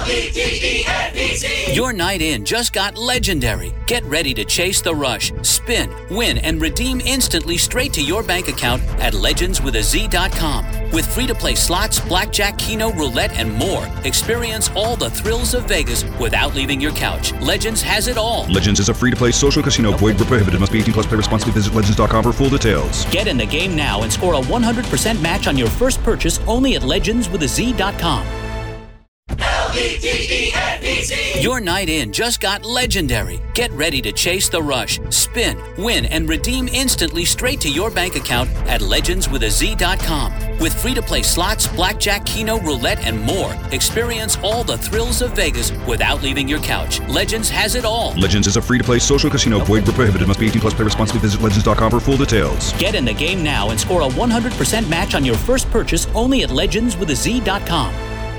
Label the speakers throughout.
Speaker 1: Your night in just got legendary. Get ready to chase the rush, spin, win, and redeem instantly straight to your bank account at legendswithaz.com. With free-to-play slots, blackjack, keno, roulette, and more, experience all the thrills of Vegas without leaving your couch. Legends has it all.
Speaker 2: Legends is a free-to-play social casino. Void where prohibited. Must be 18 plus. Play responsibly. Visit legends.com for full details.
Speaker 1: Get in the game now and score a 100% match on your first purchase only at legendswithaz.com. L-E-G-E-N-E-Z. Your night in just got legendary. Get ready to chase the rush, spin, win, and redeem instantly straight to your bank account at legendswithaz.com. With free-to-play slots, blackjack, keno, roulette, and more, experience all the thrills of Vegas without leaving your couch. Legends has it all.
Speaker 2: Legends is a free-to-play social casino. Void where prohibited. Must be 18 plus. Play responsibly. Visit legends.com for full details.
Speaker 1: Get in the game now and score a 100% match on your first purchase only at legendswithaz.com.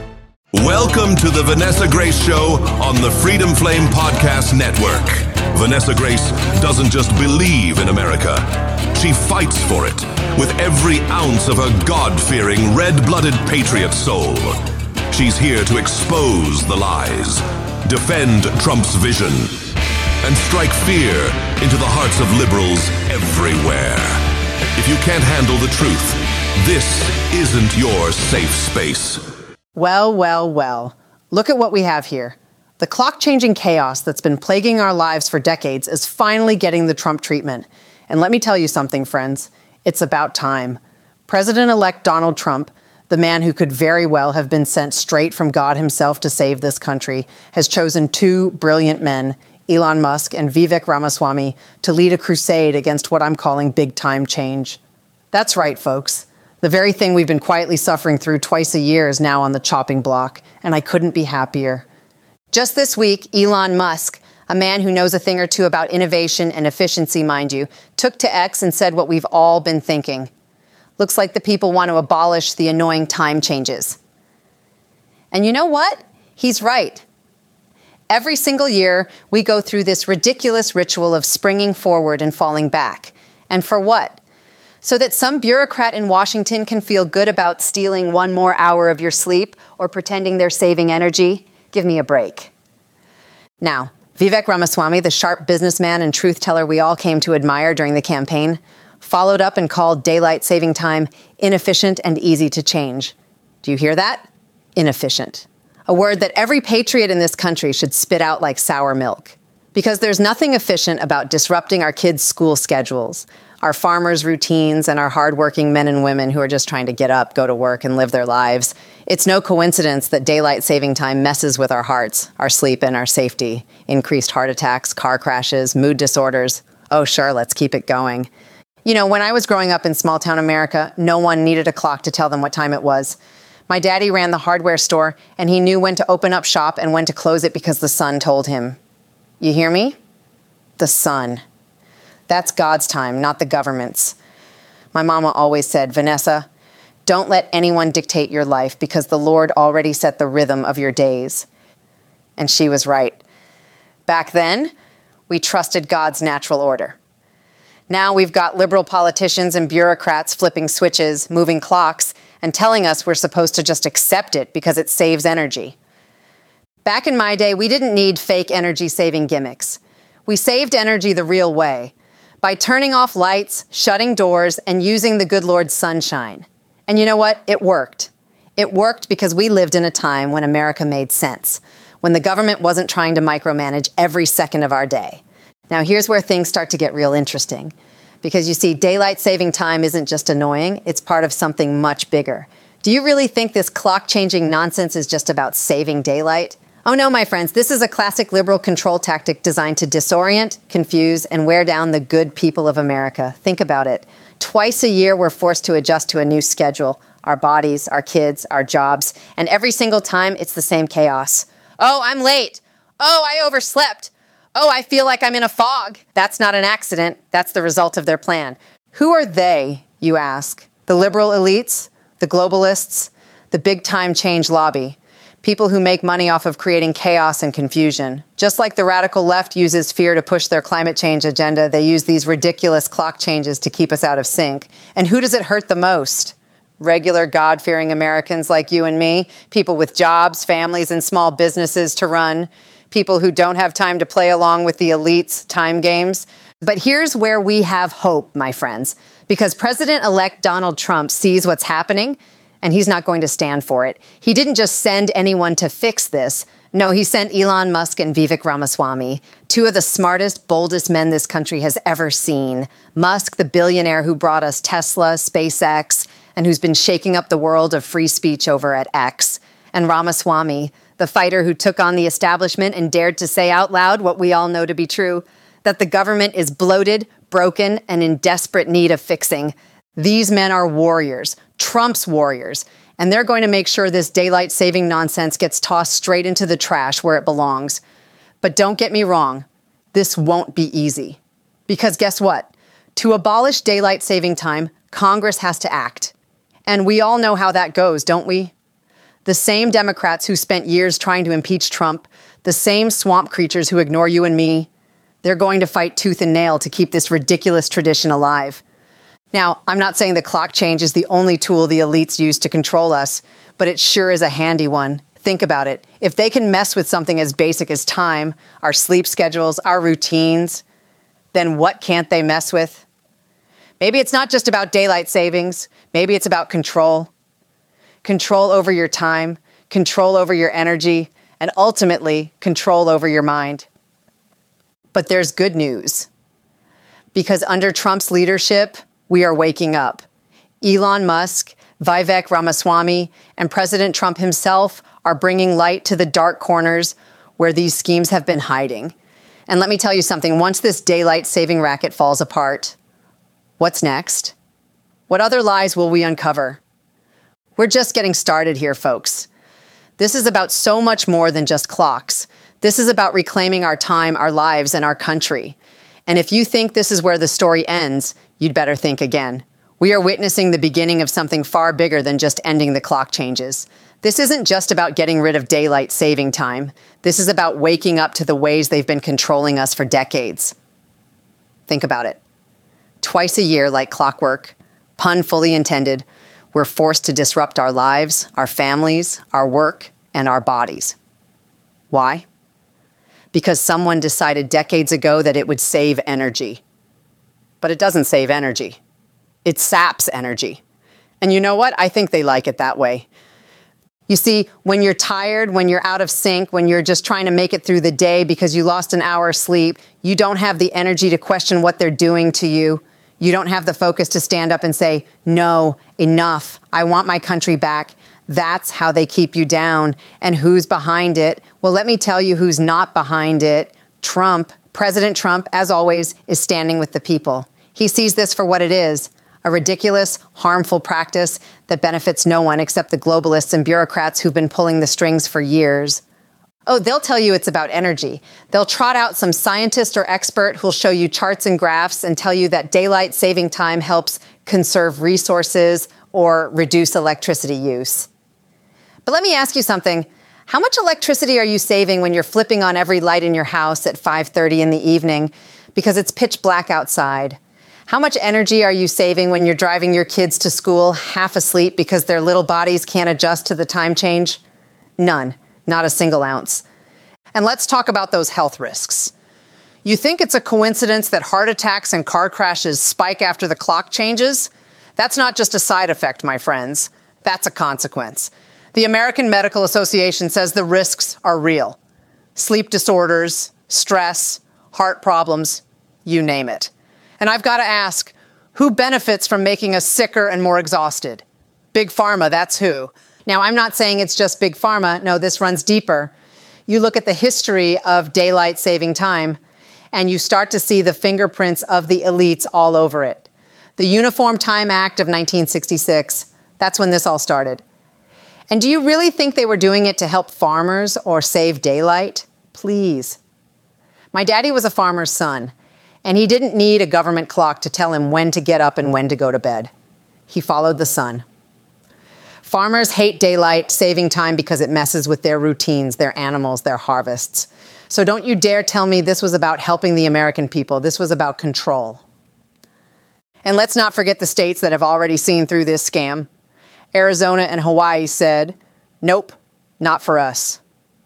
Speaker 3: Welcome to the Vanessa Grace Show on the Freedom Flame Podcast Network. Vanessa Grace doesn't just believe in America. She fights for it with every ounce of her God-fearing, red-blooded patriot soul. She's here to expose the lies, defend Trump's vision, and strike fear into the hearts of liberals everywhere. If you can't handle the truth, this isn't your safe space.
Speaker 4: Well, well, well. Look at what we have here. The clock-changing chaos that's been plaguing our lives for decades is finally getting the Trump treatment. And let me tell you something, friends. It's about time. President-elect Donald Trump, the man who could very well have been sent straight from God himself to save this country, has chosen two brilliant men, Elon Musk and Vivek Ramaswamy, to lead a crusade against what I'm calling big-time change. That's right, folks. The very thing we've been quietly suffering through twice a year is now on the chopping block, and I couldn't be happier. Just this week, Elon Musk, a man who knows a thing or two about innovation and efficiency, mind you, took to X and said what we've all been thinking. Looks like the people want to abolish the annoying time changes. And you know what? He's right. Every single year, we go through this ridiculous ritual of springing forward and falling back. And for what? So that some bureaucrat in Washington can feel good about stealing one more hour of your sleep or pretending they're saving energy? Give me a break. Now, Vivek Ramaswamy, the sharp businessman and truth teller we all came to admire during the campaign, followed up and called daylight saving time inefficient and easy to change. Do you hear that? Inefficient. A word that every patriot in this country should spit out like sour milk. Because there's nothing efficient about disrupting our kids' school schedules, our farmers' routines, and our hardworking men and women who are just trying to get up, go to work, and live their lives. It's no coincidence that daylight saving time messes with our hearts, our sleep, and our safety. Increased heart attacks, car crashes, mood disorders. Oh, sure, let's keep it going. You know, when I was growing up in small-town America, no one needed a clock to tell them what time it was. My daddy ran the hardware store, and he knew when to open up shop and when to close it because the sun told him. You hear me? The sun. That's God's time, not the government's. My mama always said, Vanessa, don't let anyone dictate your life because the Lord already set the rhythm of your days. And she was right. Back then, we trusted God's natural order. Now we've got liberal politicians and bureaucrats flipping switches, moving clocks, and telling us we're supposed to just accept it because it saves energy. Back in my day, we didn't need fake energy-saving gimmicks. We saved energy the real way, by turning off lights, shutting doors, and using the good Lord's sunshine. And you know what? It worked. It worked because we lived in a time when America made sense, when the government wasn't trying to micromanage every second of our day. Now, here's where things start to get real interesting. Because you see, daylight saving time isn't just annoying, it's part of something much bigger. Do you really think this clock-changing nonsense is just about saving daylight? Oh no, my friends, this is a classic liberal control tactic designed to disorient, confuse, and wear down the good people of America. Think about it. Twice a year, we're forced to adjust to a new schedule. Our bodies, our kids, our jobs, and every single time, it's the same chaos. Oh, I'm late. Oh, I overslept. Oh, I feel like I'm in a fog. That's not an accident. That's the result of their plan. Who are they, you ask? The liberal elites? The globalists? The big-time change lobby? People who make money off of creating chaos and confusion. Just like the radical left uses fear to push their climate change agenda, they use these ridiculous clock changes to keep us out of sync. And who does it hurt the most? regular God-fearing Americans like you and me, people with jobs, families, and small businesses to run, people who don't have time to play along with the elites' time games. But here's where we have hope, my friends, because President-elect Donald Trump sees what's happening, and he's not going to stand for it. He didn't just send anyone to fix this. No, he sent Elon Musk and Vivek Ramaswamy, two of the smartest, boldest men this country has ever seen. Musk, the billionaire who brought us Tesla, SpaceX, and who's been shaking up the world of free speech over at X. And Ramaswamy, the fighter who took on the establishment and dared to say out loud what we all know to be true, that the government is bloated, broken, and in desperate need of fixing. These men are warriors, Trump's warriors, and they're going to make sure this daylight saving nonsense gets tossed straight into the trash where it belongs. But don't get me wrong, this won't be easy. Because guess what? To abolish daylight saving time, Congress has to act. And we all know how that goes, don't we? The same Democrats who spent years trying to impeach Trump, the same swamp creatures who ignore you and me, they're going to fight tooth and nail to keep this ridiculous tradition alive. Now, I'm not saying the clock change is the only tool the elites use to control us, but it sure is a handy one. Think about it. If they can mess with something as basic as time, our sleep schedules, our routines, then what can't they mess with? Maybe it's not just about daylight savings. Maybe it's about control. Control over your time, control over your energy, and ultimately control over your mind. But there's good news. Because under Trump's leadership, we are waking up. Elon Musk, Vivek Ramaswamy, and President Trump himself are bringing light to the dark corners where these schemes have been hiding. And let me tell you something, once this daylight saving racket falls apart, what's next? What other lies will we uncover? We're just getting started here, folks. This is about so much more than just clocks. This is about reclaiming our time, our lives, and our country. And if you think this is where the story ends, you'd better think again. We are witnessing the beginning of something far bigger than just ending the clock changes. This isn't just about getting rid of daylight saving time. This is about waking up to the ways they've been controlling us for decades. Think about it. Twice a year, like clockwork, pun fully intended, we're forced to disrupt our lives, our families, our work, and our bodies. Why? Because someone decided decades ago that it would save energy. But it doesn't save energy. It saps energy. And you know what? I think they like it that way. You see, when you're tired, when you're out of sync, when you're just trying to make it through the day because you lost an hour's sleep, you don't have the energy to question what they're doing to you. You don't have the focus to stand up and say, no, enough. I want my country back. That's how they keep you down. And who's behind it? Well, let me tell you who's not behind it. Trump, President Trump, as always, is standing with the people. He sees this for what it is, a ridiculous, harmful practice that benefits no one except the globalists and bureaucrats who've been pulling the strings for years. Oh, they'll tell you it's about energy. They'll trot out some scientist or expert who'll show you charts and graphs and tell you that daylight saving time helps conserve resources or reduce electricity use. But let me ask you something. How much electricity are you saving when you're flipping on every light in your house at 5:30 in the evening because it's pitch black outside? How much energy are you saving when you're driving your kids to school half asleep because their little bodies can't adjust to the time change? None. Not a single ounce. And let's talk about those health risks. You think it's a coincidence that heart attacks and car crashes spike after the clock changes? That's not just a side effect, my friends. That's a consequence. The American Medical Association says the risks are real. Sleep disorders, stress, heart problems, you name it. And I've got to ask, who benefits from making us sicker and more exhausted? Big Pharma, that's who. Now, I'm not saying it's just Big Pharma. No, this runs deeper. You look at the history of daylight saving time, and you start to see the fingerprints of the elites all over it. The Uniform Time Act of 1966, that's when this all started. And do you really think they were doing it to help farmers or save daylight? Please. My daddy was a farmer's son, and he didn't need a government clock to tell him when to get up and when to go to bed. He followed the sun. Farmers hate daylight saving time because it messes with their routines, their animals, their harvests. So don't you dare tell me this was about helping the American people. This was about control. And let's not forget the states that have already seen through this scam. Arizona and Hawaii said, nope, not for us.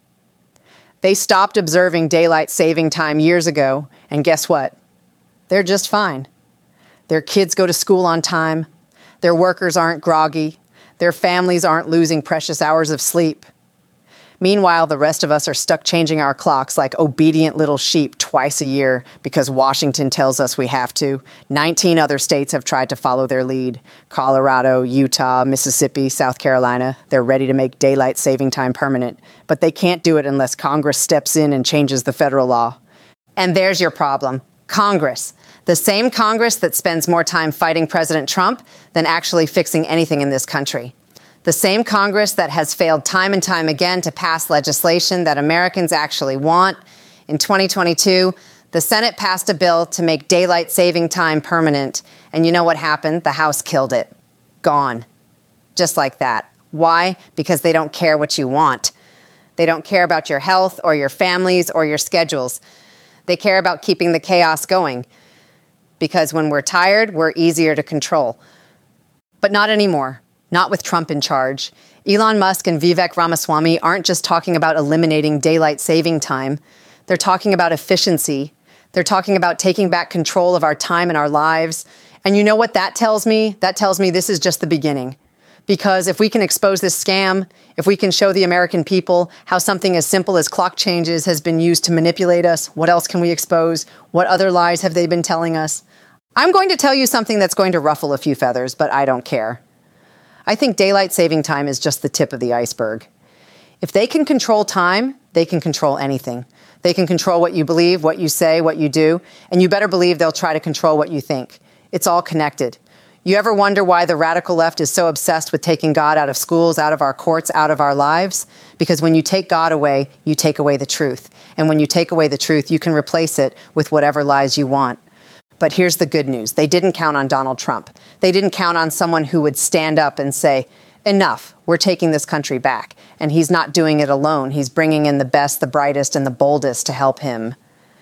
Speaker 4: They stopped observing daylight saving time years ago, and guess what? They're just fine. Their kids go to school on time. Their workers aren't groggy. Their families aren't losing precious hours of sleep. Meanwhile, the rest of us are stuck changing our clocks like obedient little sheep twice a year because Washington tells us we have to. 19 other states have tried to follow their lead. Colorado, Utah, Mississippi, South Carolina. They're ready to make daylight saving time permanent. But they can't do it unless Congress steps in and changes the federal law. And there's your problem. Congress. The same Congress that spends more time fighting President Trump than actually fixing anything in this country. The same Congress that has failed time and time again to pass legislation that Americans actually want. In 2022, the Senate passed a bill to make daylight saving time permanent. And you know what happened? The House killed it. Gone. Just like that. Why? Because they don't care what you want. They don't care about your health or your families or your schedules. They care about keeping the chaos going. Because when we're tired, we're easier to control. But not anymore. Not with Trump in charge. Elon Musk and Vivek Ramaswamy aren't just talking about eliminating daylight saving time. They're talking about efficiency. They're talking about taking back control of our time and our lives. And you know what that tells me? That tells me this is just the beginning. Because if we can expose this scam, if we can show the American people how something as simple as clock changes has been used to manipulate us, what else can we expose? What other lies have they been telling us? I'm going to tell you something that's going to ruffle a few feathers, but I don't care. I think daylight saving time is just the tip of the iceberg. If they can control time, they can control anything. They can control what you believe, what you say, what you do, and you better believe they'll try to control what you think. It's all connected. You ever wonder why the radical left is so obsessed with taking God out of schools, out of our courts, out of our lives? Because when you take God away, you take away the truth. And when you take away the truth, you can replace it with whatever lies you want. But here's the good news. They didn't count on Donald Trump. They didn't count on someone who would stand up and say, enough, we're taking this country back. And he's not doing it alone. He's bringing in the best, the brightest, and the boldest to help him.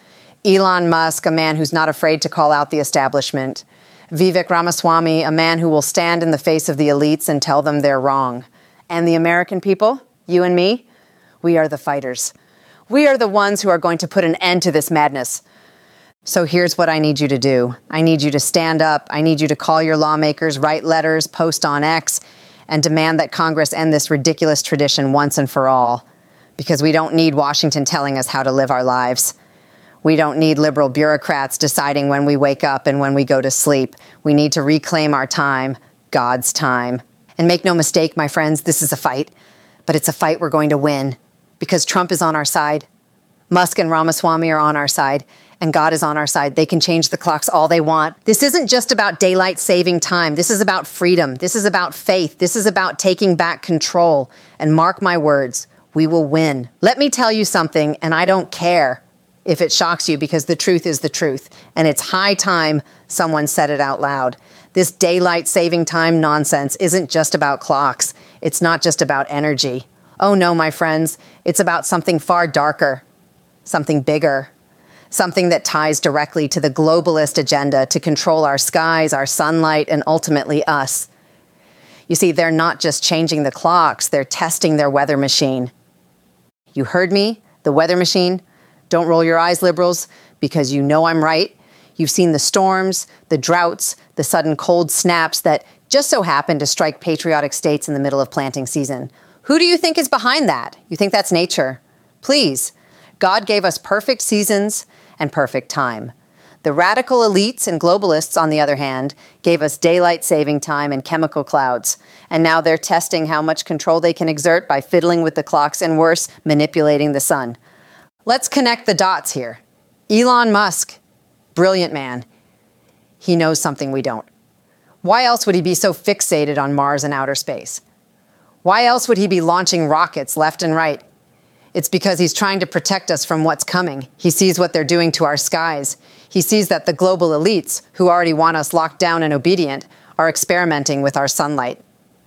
Speaker 4: Elon Musk, a man who's not afraid to call out the establishment. Vivek Ramaswamy, a man who will stand in the face of the elites and tell them they're wrong. And the American people, you and me, we are the fighters. We are the ones who are going to put an end to this madness. So here's what I need you to do. I need you to stand up. I need you to call your lawmakers, write letters, post on X, and demand that Congress end this ridiculous tradition once and for all. Because we don't need Washington telling us how to live our lives. We don't need liberal bureaucrats deciding when we wake up and when we go to sleep. We need to reclaim our time, God's time. And make no mistake, my friends, this is a fight. But it's a fight we're going to win. Because Trump is on our side. Musk and Ramaswamy are on our side. And God is on our side. They can change the clocks all they want. This isn't just about daylight saving time. This is about freedom. This is about faith. This is about taking back control. And mark my words, we will win. Let me tell you something, and I don't care if it shocks you, because the truth is the truth. And it's high time someone said it out loud. This daylight saving time nonsense isn't just about clocks. It's not just about energy. Oh no, my friends, it's about something far darker, something bigger. Something that ties directly to the globalist agenda to control our skies, our sunlight, and ultimately us. You see, they're not just changing the clocks, they're testing their weather machine. You heard me? The weather machine? Don't roll your eyes, liberals, because you know I'm right. You've seen the storms, the droughts, the sudden cold snaps that just so happen to strike patriotic states in the middle of planting season. Who do you think is behind that? You think that's nature? Please. God gave us perfect seasons and perfect time. The radical elites and globalists, on the other hand, gave us daylight saving time and chemical clouds. And now they're testing how much control they can exert by fiddling with the clocks and worse, manipulating the sun. Let's connect the dots here. Elon Musk, brilliant man. He knows something we don't. Why else would he be so fixated on Mars and outer space? Why else would he be launching rockets left and right? It's because he's trying to protect us from what's coming. He sees what they're doing to our skies. He sees that the global elites, who already want us locked down and obedient, are experimenting with our sunlight.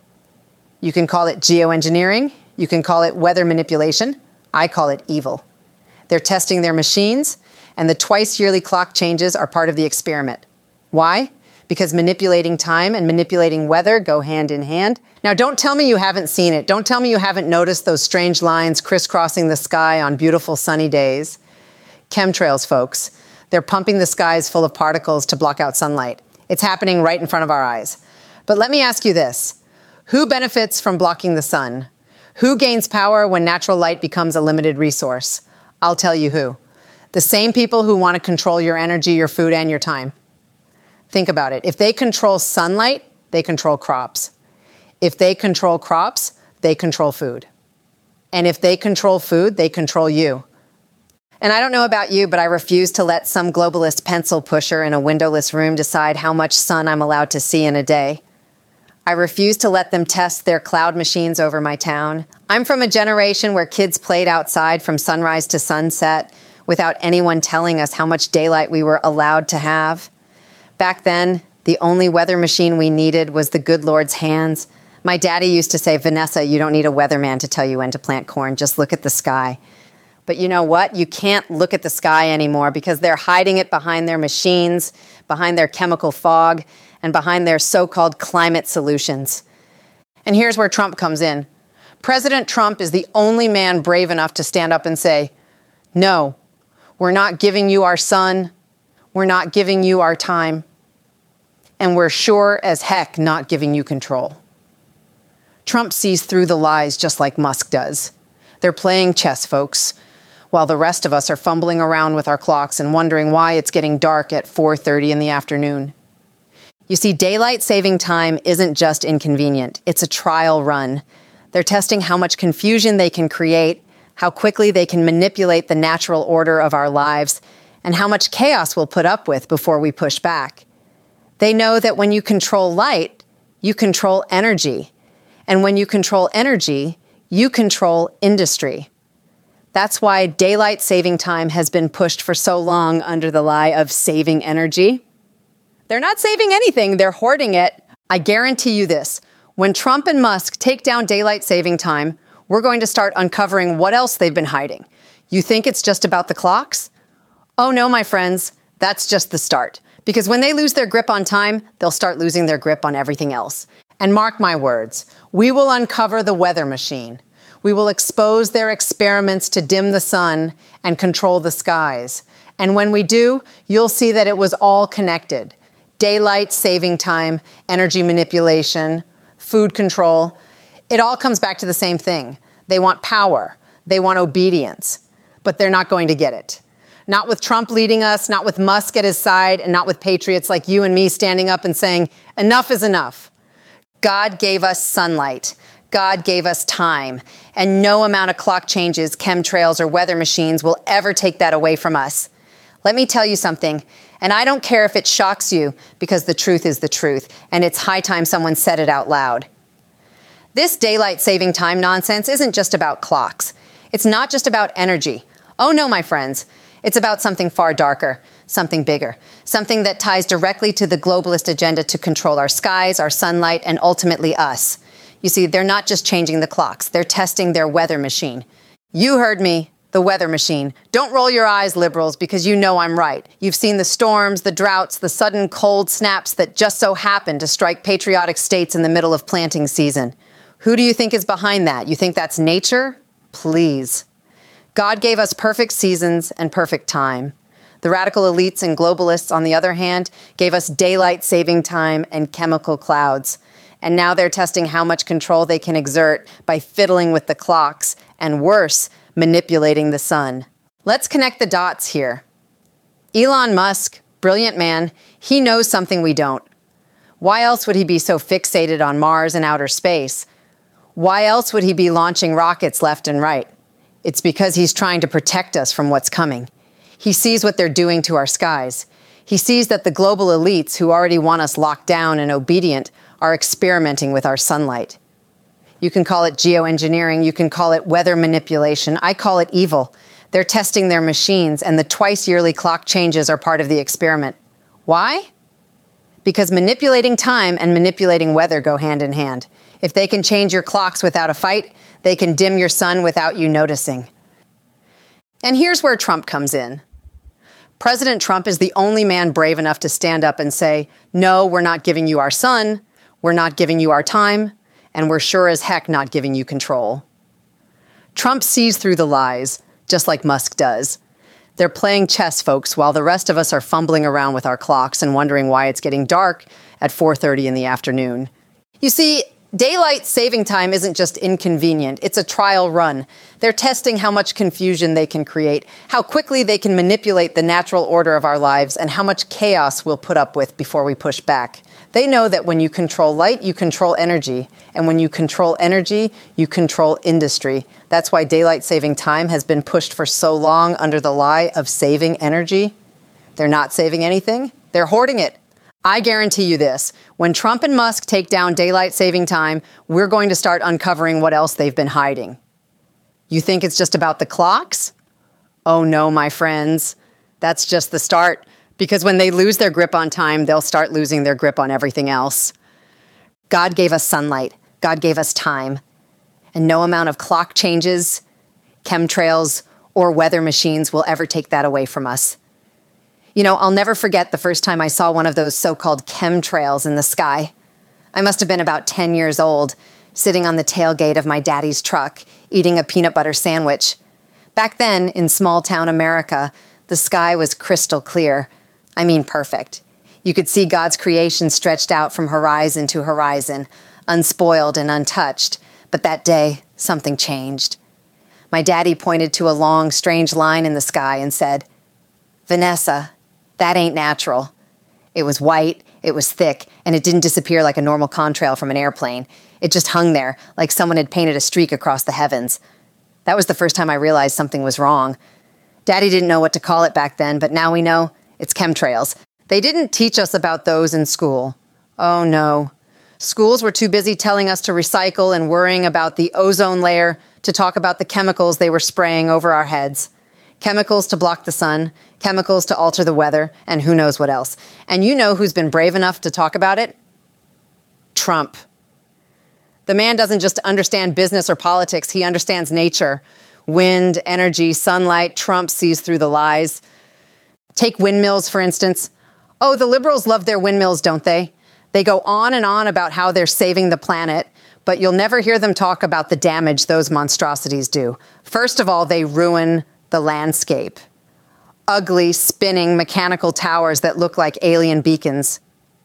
Speaker 4: You can call it geoengineering. You can call it weather manipulation. I call it evil. They're testing their machines, and the twice-yearly clock changes are part of the experiment. Why? because manipulating time and manipulating weather go hand in hand. Now, don't tell me you haven't seen it. Don't tell me you haven't noticed those strange lines crisscrossing the sky on beautiful sunny days. Chemtrails, folks. They're pumping the skies full of particles to block out sunlight. It's happening right in front of our eyes. But let me ask you this. Who benefits from blocking the sun? Who gains power when natural light becomes a limited resource? I'll tell you who. The same people who want to control your energy, your food, and your time. Think about it. If they control sunlight, they control crops. If they control crops, they control food. And if they control food, they control you. And I don't know about you, but I refuse to let some globalist pencil pusher in a windowless room decide how much sun I'm allowed to see in a day. I refuse to let them test their cloud machines over my town. I'm from a generation where kids played outside from sunrise to sunset without anyone telling us how much daylight we were allowed to have. Back then, the only weather machine we needed was the good Lord's hands. My daddy used to say, Vanessa, you don't need a weatherman to tell you when to plant corn. Just look at the sky. But you know what? You can't look at the sky anymore because they're hiding it behind their machines, behind their chemical fog, and behind their so-called climate solutions. And here's where Trump comes in. President Trump is the only man brave enough to stand up and say, no, we're not giving you our sun, we're not giving you our time, and we're sure as heck not giving you control. Trump sees through the lies just like Musk does. They're playing chess, folks, while the rest of us are fumbling around with our clocks and wondering why it's getting dark at 4:30 in the afternoon. You see, daylight saving time isn't just inconvenient. It's a trial run. They're testing how much confusion they can create, how quickly they can manipulate the natural order of our lives, and how much chaos we'll put up with before we push back. They know that when you control light, you control energy. And when you control energy, you control industry. That's why daylight saving time has been pushed for so long under the lie of saving energy. They're not saving anything, they're hoarding it. I guarantee you this, when Trump and Musk take down daylight saving time, we're going to start uncovering what else they've been hiding. You think it's just about the clocks? Oh no, my friends, that's just the start. Because when they lose their grip on time, they'll start losing their grip on everything else. And mark my words, we will uncover the weather machine. We will expose their experiments to dim the sun and control the skies. And when we do, you'll see that it was all connected. Daylight saving time, energy manipulation, food control. It all comes back to the same thing. They want power. They want obedience. But they're not going to get it. Not with Trump leading us, not with Musk at his side, and not with patriots like you and me standing up and saying, enough is enough. God gave us sunlight. God gave us time. And no amount of clock changes, chemtrails, or weather machines will ever take that away from us. Let me tell you something, and I don't care if it shocks you, because the truth is the truth, and it's high time someone said it out loud. This daylight saving time nonsense isn't just about clocks. It's not just about energy. Oh no, my friends. It's about something far darker, something bigger, something that ties directly to the globalist agenda to control our skies, our sunlight, and ultimately us. You see, they're not just changing the clocks. They're testing their weather machine. You heard me, the weather machine. Don't roll your eyes, liberals, because you know I'm right. You've seen the storms, the droughts, the sudden cold snaps that just so happen to strike patriotic states in the middle of planting season. Who do you think is behind that? You think that's nature? Please. God gave us perfect seasons and perfect time. The radical elites and globalists, on the other hand, gave us daylight saving time and chemical clouds. And now they're testing how much control they can exert by fiddling with the clocks and, worse, manipulating the sun. Let's connect the dots here. Elon Musk, brilliant man, he knows something we don't. Why else would he be so fixated on Mars and outer space? Why else would he be launching rockets left and right? It's because he's trying to protect us from what's coming. He sees what they're doing to our skies. He sees that the global elites who already want us locked down and obedient are experimenting with our sunlight. You can call it geoengineering. You can call it weather manipulation. I call it evil. They're testing their machines, and the twice-yearly clock changes are part of the experiment. Why? Because manipulating time and manipulating weather go hand in hand. If they can change your clocks without a fight, they can dim your sun without you noticing. And here's where Trump comes in. President Trump is the only man brave enough to stand up and say, no, we're not giving you our sun, we're not giving you our time, and we're sure as heck not giving you control. Trump sees through the lies, just like Musk does. They're playing chess, folks, while the rest of us are fumbling around with our clocks and wondering why it's getting dark at 4:30 in the afternoon. You see, daylight saving time isn't just inconvenient, it's a trial run. They're testing how much confusion they can create, how quickly they can manipulate the natural order of our lives, and how much chaos we'll put up with before we push back. They know that when you control light, you control energy. And when you control energy, you control industry. That's why daylight saving time has been pushed for so long under the lie of saving energy. They're not saving anything. They're hoarding it. I guarantee you this. When Trump and Musk take down daylight saving time, we're going to start uncovering what else they've been hiding. You think it's just about the clocks? Oh no, my friends. That's just the start. Because when they lose their grip on time, they'll start losing their grip on everything else. God gave us sunlight. God gave us time. And no amount of clock changes, chemtrails, or weather machines will ever take that away from us. You know, I'll never forget the first time I saw one of those so-called chemtrails in the sky. I must have been about 10 years old, sitting on the tailgate of my daddy's truck, eating a peanut butter sandwich. Back then, in small-town America, the sky was crystal clear. I mean, perfect. You could see God's creation stretched out from horizon to horizon, unspoiled and untouched. But that day, something changed. My daddy pointed to a long, strange line in the sky and said, "Vanessa, that ain't natural." It was white, it was thick, and it didn't disappear like a normal contrail from an airplane. It just hung there, like someone had painted a streak across the heavens. That was the first time I realized something was wrong. Daddy didn't know what to call it back then, but now we know. It's chemtrails. They didn't teach us about those in school. Oh no. Schools were too busy telling us to recycle and worrying about the ozone layer to talk about the chemicals they were spraying over our heads. Chemicals to block the sun, chemicals to alter the weather, and who knows what else. And you know who's been brave enough to talk about it? Trump. The man doesn't just understand business or politics, he understands nature. Wind, energy, sunlight. Trump sees through the lies. Take windmills, for instance. Oh, the liberals love their windmills, don't they? They go on and on about how they're saving the planet, but you'll never hear them talk about the damage those monstrosities do. First of all, they ruin the landscape. Ugly, spinning, mechanical towers that look like alien beacons.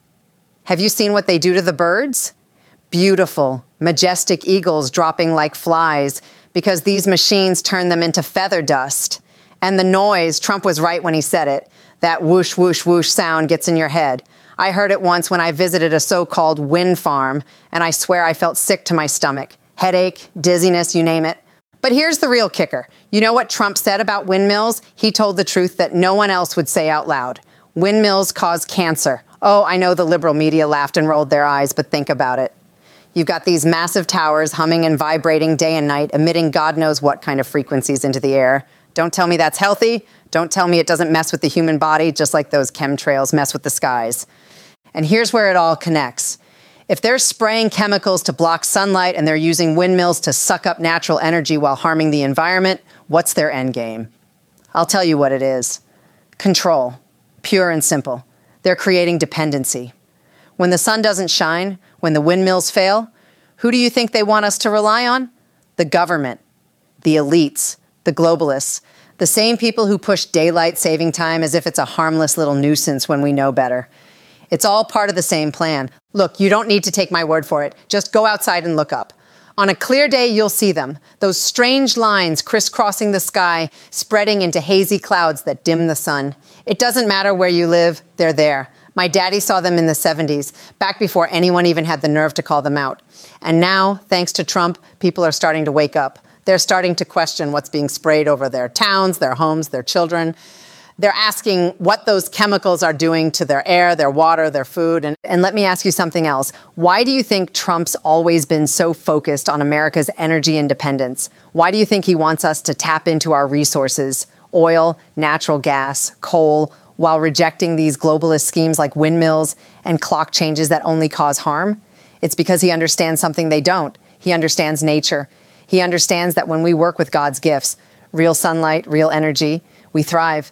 Speaker 4: Have you seen what they do to the birds? Beautiful, majestic eagles dropping like flies because these machines turn them into feather dust. And the noise, Trump was right when he said it, that whoosh, whoosh, whoosh sound gets in your head. I heard it once when I visited a so-called wind farm, and I swear I felt sick to my stomach. Headache, dizziness, you name it. But here's the real kicker. You know what Trump said about windmills? He told the truth that no one else would say out loud. Windmills cause cancer. Oh, I know the liberal media laughed and rolled their eyes, but think about it. You've got these massive towers humming and vibrating day and night, emitting God knows what kind of frequencies into the air. Don't tell me that's healthy. Don't tell me it doesn't mess with the human body, just like those chemtrails mess with the skies. And here's where it all connects. If they're spraying chemicals to block sunlight and they're using windmills to suck up natural energy while harming the environment, what's their end game? I'll tell you what it is. Control. Pure and simple. They're creating dependency. When the sun doesn't shine, when the windmills fail, who do you think they want us to rely on? The government, the elites, the globalists, the same people who push daylight saving time as if it's a harmless little nuisance when we know better. It's all part of the same plan. Look, you don't need to take my word for it. Just go outside and look up. On a clear day, you'll see them. Those strange lines crisscrossing the sky, spreading into hazy clouds that dim the sun. It doesn't matter where you live, they're there. My daddy saw them in the 70s, back before anyone even had the nerve to call them out. And now, thanks to Trump, people are starting to wake up. They're starting to question what's being sprayed over their towns, their homes, their children. They're asking what those chemicals are doing to their air, their water, their food. And let me ask you something else. Why do you think Trump's always been so focused on America's energy independence? Why do you think he wants us to tap into our resources, oil, natural gas, coal, while rejecting these globalist schemes like windmills and clock changes that only cause harm? It's because he understands something they don't. He understands nature. He understands that when we work with God's gifts, real sunlight, real energy, we thrive.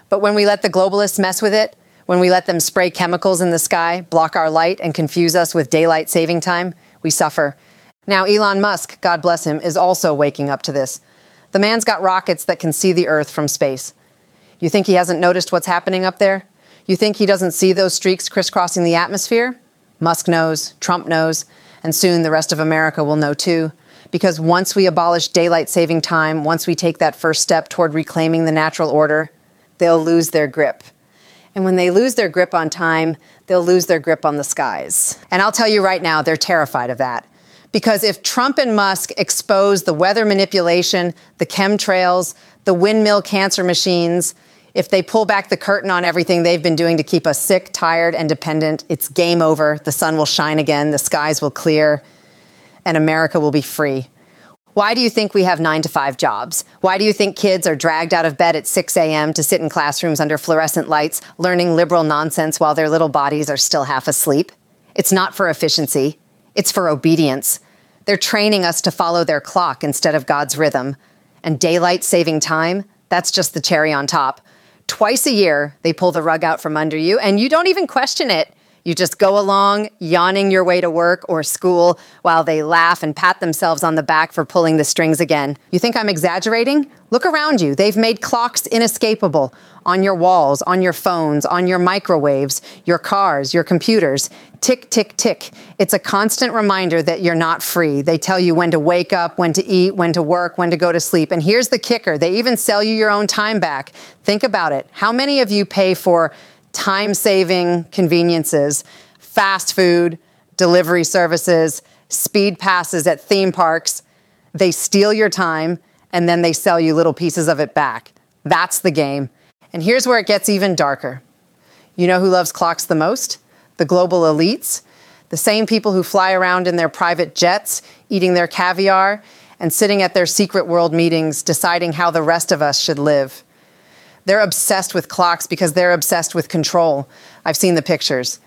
Speaker 4: But when we let the globalists mess with it, when we let them spray chemicals in the sky, block our light, and confuse us with daylight saving time, we suffer. Now, Elon Musk, God bless him, is also waking up to this. The man's got rockets that can see the Earth from space. You think he hasn't noticed what's happening up there? You think he doesn't see those streaks crisscrossing the atmosphere? Musk knows, Trump knows, and soon the rest of America will know too. Because once we abolish daylight saving time, once we take that first step toward reclaiming the natural order, they'll lose their grip. And when they lose their grip on time, they'll lose their grip on the skies. And I'll tell you right now, they're terrified of that. Because if Trump and Musk expose the weather manipulation, the chemtrails, the windmill cancer machines, if they pull back the curtain on everything they've been doing to keep us sick, tired, and dependent, it's game over. The sun will shine again, the skies will clear, and America will be free. Why do you think we have 9-to-5 jobs? Why do you think kids are dragged out of bed at 6 a.m. to sit in classrooms under fluorescent lights, learning liberal nonsense while their little bodies are still half asleep? It's not for efficiency. It's for obedience. They're training us to follow their clock instead of God's rhythm. And daylight saving time, that's just the cherry on top. Twice a year, they pull the rug out from under you, and you don't even question it. You just go along, yawning your way to work or school while they laugh and pat themselves on the back for pulling the strings again. You think I'm exaggerating? Look around you. They've made clocks inescapable on your walls, on your phones, on your microwaves, your cars, your computers. Tick, tick, tick. It's a constant reminder that you're not free. They tell you when to wake up, when to eat, when to work, when to go to sleep. And here's the kicker. They even sell you your own time back. Think about it. How many of you pay for time-saving conveniences, fast food, delivery services, speed passes at theme parks? They steal your time, and then they sell you little pieces of it back. That's the game. And here's where it gets even darker. You know who loves clocks the most? The global elites. The same people who fly around in their private jets, eating their caviar, and sitting at their secret world meetings, deciding how the rest of us should live. They're obsessed with clocks because they're obsessed with control. I've seen the pictures.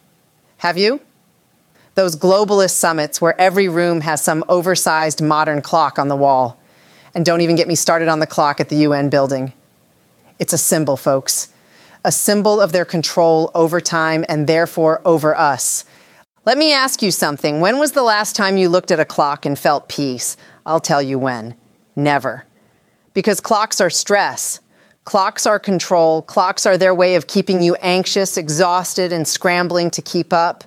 Speaker 4: Have you? Those globalist summits where every room has some oversized modern clock on the wall. And don't even get me started on the clock at the UN building. It's a symbol, folks. A symbol of their control over time and therefore over us. Let me ask you something. When was the last time you looked at a clock and felt peace? I'll tell you when. Never. Because clocks are stress. Clocks are control. Clocks are their way of keeping you anxious, exhausted, and scrambling to keep up.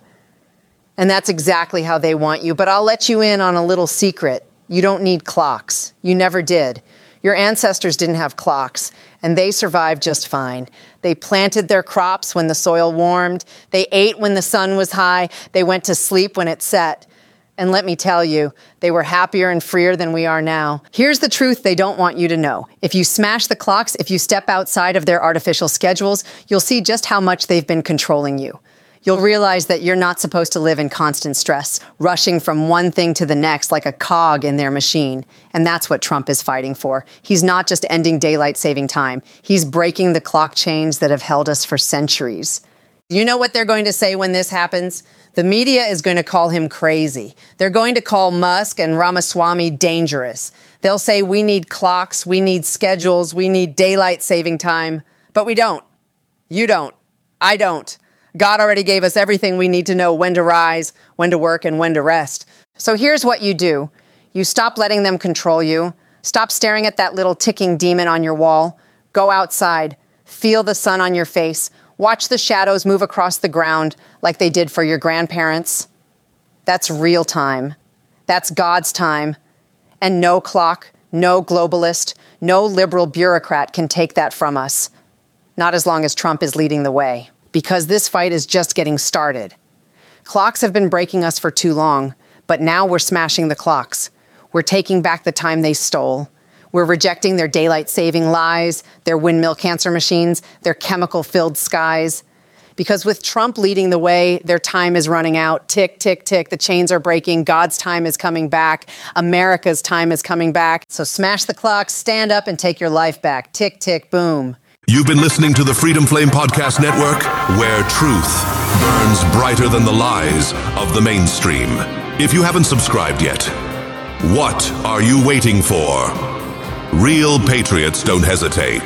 Speaker 4: And that's exactly how they want you. But I'll let you in on a little secret. You don't need clocks. You never did. Your ancestors didn't have clocks, and they survived just fine. They planted their crops when the soil warmed. They ate when the sun was high. They went to sleep when it set. And let me tell you, they were happier and freer than we are now. Here's the truth they don't want you to know. If you smash the clocks, if you step outside of their artificial schedules, you'll see just how much they've been controlling you. You'll realize that you're not supposed to live in constant stress, rushing from one thing to the next like a cog in their machine. And that's what Trump is fighting for. He's not just ending daylight saving time. He's breaking the clock chains that have held us for centuries. You know what they're going to say when this happens? The media is going to call him crazy. They're going to call Musk and Ramaswamy dangerous. They'll say we need clocks, we need schedules, we need daylight saving time. But we don't. You don't. I don't. God already gave us everything we need to know when to rise, when to work, and when to rest. So here's what you do. You stop letting them control you. Stop staring at that little ticking demon on your wall. Go outside. Feel the sun on your face. Watch the shadows move across the ground like they did for your grandparents. That's real time. That's God's time. And no clock, no globalist, no liberal bureaucrat can take that from us. Not as long as Trump is leading the way. Because this fight is just getting started. Clocks have been breaking us for too long, but now we're smashing the clocks. We're taking back the time they stole. We're rejecting their daylight-saving lies, their windmill cancer machines, their chemical-filled skies. Because with Trump leading the way, their time is running out. Tick, tick, tick. The chains are breaking. God's time is coming back. America's time is coming back. So smash the clocks, stand up, and take your life back. Tick, tick, boom.
Speaker 3: You've been listening to the Freedom Flame Podcast Network, where truth burns brighter than the lies of the mainstream. If you haven't subscribed yet, what are you waiting for? Real patriots don't hesitate.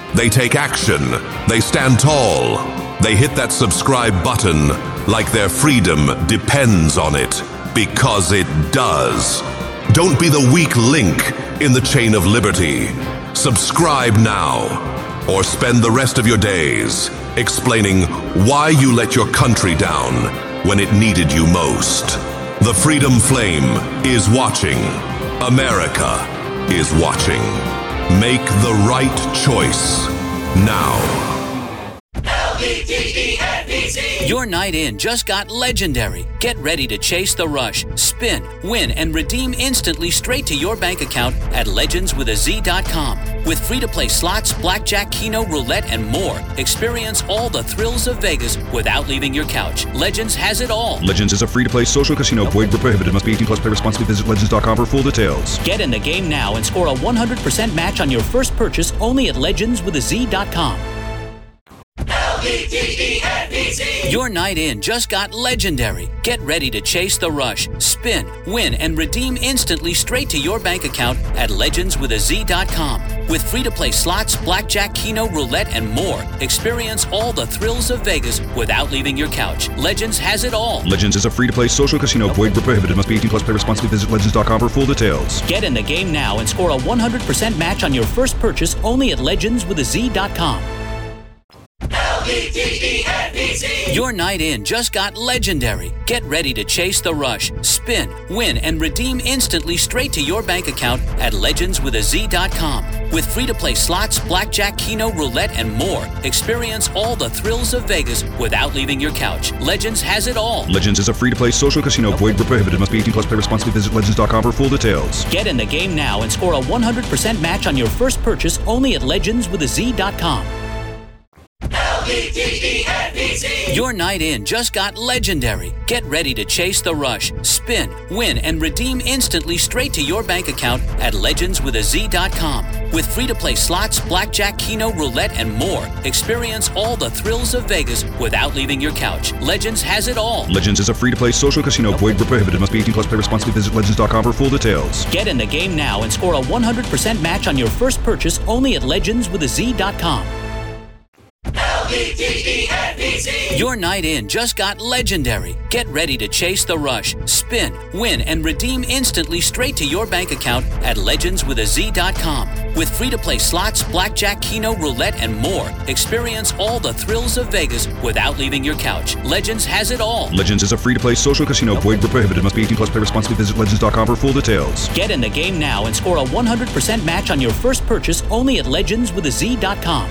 Speaker 3: They take action. They stand tall. They hit that subscribe button like their freedom depends on it, because it does. Don't be the weak link in the chain of liberty. Subscribe now, or spend the rest of your days explaining why you let your country down when it needed you most. The Freedom Flame is watching. America is watching. Make the right choice now.
Speaker 1: Your night in just got legendary. Get ready to chase the rush, spin, win, and redeem instantly straight to your bank account at legendswithaz.com. With free-to-play slots, blackjack, keno, roulette, and more, experience all the thrills of Vegas without leaving your couch. Legends has it all.
Speaker 2: Legends is a free-to-play social casino. Void where prohibited. Must be 18 plus. Play responsibly. Visit legends.com for full details.
Speaker 1: Get in the game now and score a 100% match on your first purchase only at legendswithaz.com. Your night in just got legendary. Get ready to chase the rush, spin, win, and redeem instantly straight to your bank account at legendswithaz.com. With free-to-play slots, blackjack, keno, roulette, and more, experience all the thrills of Vegas without leaving your couch. Legends has it all.
Speaker 2: Legends is a free-to-play social casino. Void where prohibited. Must be 18 plus. Play responsibly. Visit legends.com for full details.
Speaker 1: Get in the game now and score a 100% match on your first purchase only at legendswithaz.com. Your night in just got legendary. Get ready to chase the rush, spin, win, and redeem instantly straight to your bank account at legendswithaz.com. With free-to-play slots, blackjack, keno, roulette, and more, experience all the thrills of Vegas without leaving your couch. Legends has it all.
Speaker 2: Legends is a free-to-play social casino. Void where prohibited. Must be 18 plus. Play responsibly. Visit legends.com for full details.
Speaker 1: Get in the game now and score a 100% match on your first purchase only at legendswithaz.com. Your night in just got legendary. Get ready to chase the rush, spin, win, and redeem instantly straight to your bank account at legendswithaz.com. With free-to-play slots, blackjack, keno, roulette, and more, experience all the thrills of Vegas without leaving your couch. Legends has it all.
Speaker 2: Legends is a free-to-play social casino. Void where prohibited. Must be 18 plus. Play responsibly. Visit legends.com for full details.
Speaker 1: Get in the game now and score a 100% match on your first purchase only at legendswithaz.com. Your night in just got legendary. Get ready to chase the rush, spin, win, and redeem instantly straight to your bank account at legendswithaz.com. With free-to-play slots, blackjack, keno, roulette, and more, experience all the thrills of Vegas without leaving your couch. Legends has it all.
Speaker 2: Legends is a free-to-play social casino. Void where prohibited. Must be 18 plus. Play responsibly. Visit legends.com for full details.
Speaker 1: Get in the game now and score a 100% match on your first purchase only at legendswithaz.com.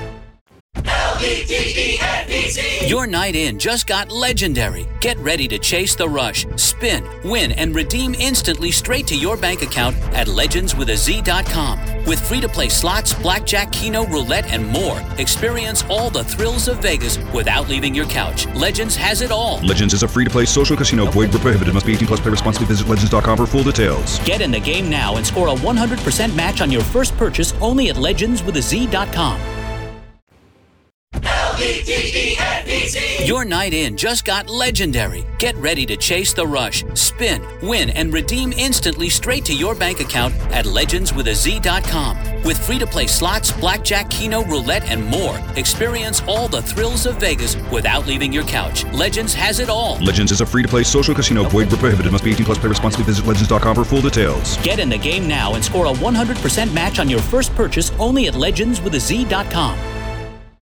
Speaker 1: Your night in just got legendary. Get ready to chase the rush, spin, win, and redeem instantly straight to your bank account at legendswithaz.com. With free-to-play slots, blackjack, keno, roulette, and more, experience all the thrills of Vegas without leaving your couch. Legends has it all.
Speaker 2: Legends is a free-to-play social casino. Void where prohibited. Must be 18 plus. Play responsibly. Visit legends.com for full details.
Speaker 1: Get in the game now and score a 100% match on your first purchase only at legendswithaz.com. Your night in just got legendary. Get ready to chase the rush, spin, win, and redeem instantly straight to your bank account at legendswithaz.com. With free-to-play slots, blackjack, keno, roulette, and more, experience all the thrills of Vegas without leaving your couch. Legends has it all.
Speaker 2: Legends is a free-to-play social casino. Void where prohibited. Must be 18 plus. Play responsibly. Visit legends.com for full details.
Speaker 1: Get in the game now and score a 100% match on your first purchase only at legendswithaz.com.